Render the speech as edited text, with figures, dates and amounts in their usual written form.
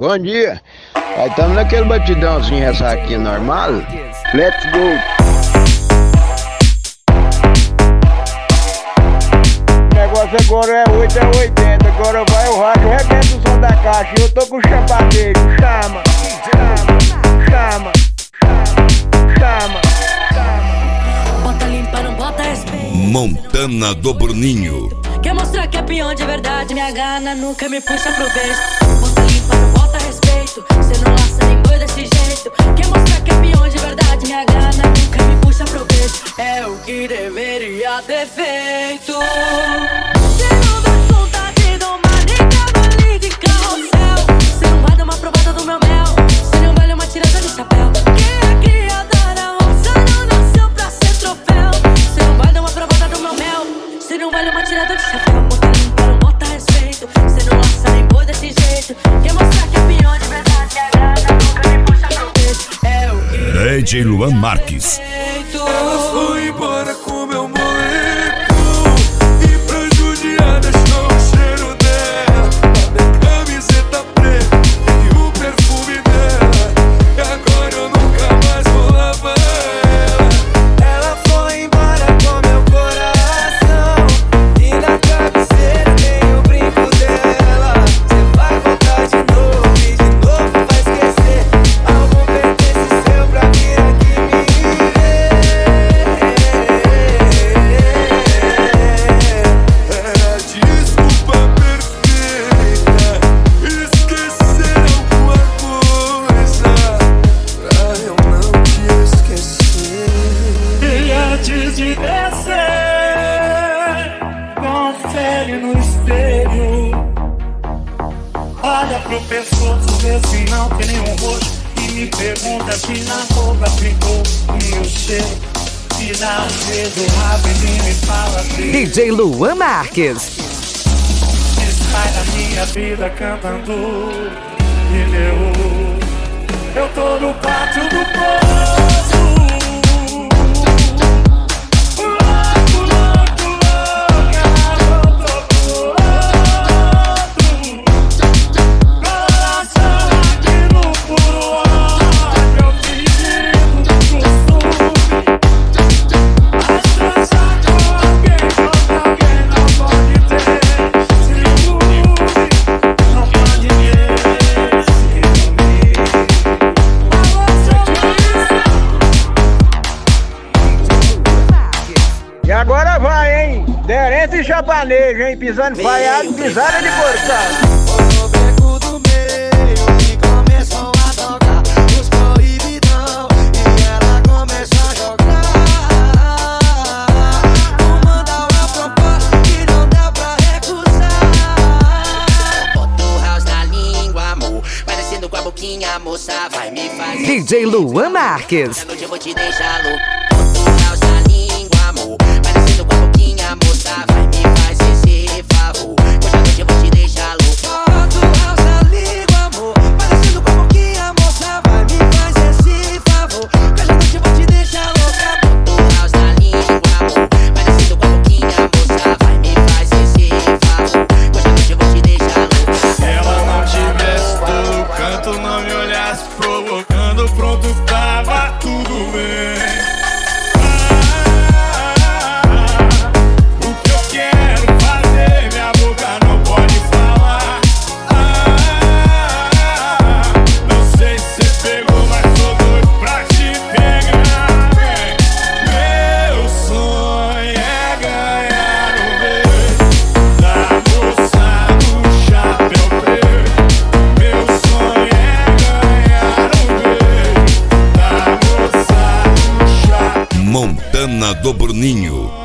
Bom dia. Aí estamos naquele batidãozinho ressaquinho normal. Let's go. O negócio agora é 8 é 80. Agora vai o rádio, arrebenta o som da caixa. E eu tô com o chapadeiro. Chama, chama, chama, chama. Bota limpa, não bota respeito. Montana do Bruninho. Quer mostrar que é peão de verdade, minha gana nunca me puxa pro beijo. Bota limpa, não bota respeito. Cê não laça nem boi desse jeito. Quer mostrar que é peão de verdade, minha gana nunca me puxa pro beijo. É o que deveria ter feito. Cê não dá conta de domar nem cavalo de carrossel. Cê não vai dar uma provada do meu mel. Cê não vale uma tirada de chapéu. Quem é criada na roça não nasceu pra ser troféu. Cê não vai dar uma provada do meu mel. Cê não vale uma tirada de chapéu. Bota limpa, não bota respeito. Cê não laça nem boi desse jeito. Quer mostrar que é pior de verdade, a gana nunca me puxa pro beijo. É o que DJ Luan Marques. Ela foi embora com meu moleque e pra judiar deixou o cheiro dela, a minha camiseta preta e o perfume dela. E agora eu nunca mais vou lavar ela. Ela foi embora com meu coração e na cabeceira tem o brinco dela. Cê vai voltar de novo e de novo vai esquecer. Algum pertence seu pra vir aqui me ver. Era desculpa perfeita, esquecer alguma coisa pra eu não te esquecer. E antes de descer, confere no espelho. Olha pro pescoço, vê se não tem nenhum roxo. E me pergunta se na roupa ficou o meu cheiro. Se não vejo rapidinho me fala assim. DJ Luan Marques. Sai da minha vida cantando pneu. Eu tô no pátio do poço. Louco, louco, louca, eu tô pronto. Coração aqui no puro ódio, pedindo costume. Mas transar com alguém não pode ter ciúme. Não pode ter ciúme. E agora vai, hein? Derente e chapanejo, hein? Pisando falhado, pisada de porção. O beco do meio e começou a tocar os proibidão e ela começou a jogar. Mandar uma proposta que não dá pra recusar. Bota o house na língua, amor. Parecendo com a boquinha, moça, vai me fazer. DJ Luan Marques. Essa noite eu vou te deixar louco. Bota o house na língua, amor. Parecendo com a boquinha, moça, vai me fazer esse favor. Hoje à noite eu vou te deixar louco. Bota o house na língua, amor. Parecendo com a boquinha, moça, vai me fazer esse favor. Hoje à noite eu vou te deixar louca. Bota o house na língua, amor. Parecendo com a boquinha, moça, vai me fazer esse favor. Hoje à noite eu vou te deixar louco. Se ela não tivesse todo canto, não me olhasse provocando, pronto, tava tudo bem. O que eu quero fazer, minha boca não pode falar. Não sei se cê pegou, mas tô doido pra te pegar. Meu sonho é ganhar o beijo da moça do chapéu preto. Meu sonho é ganhar o beijo da moça do chapéu. Montana do Bruninho.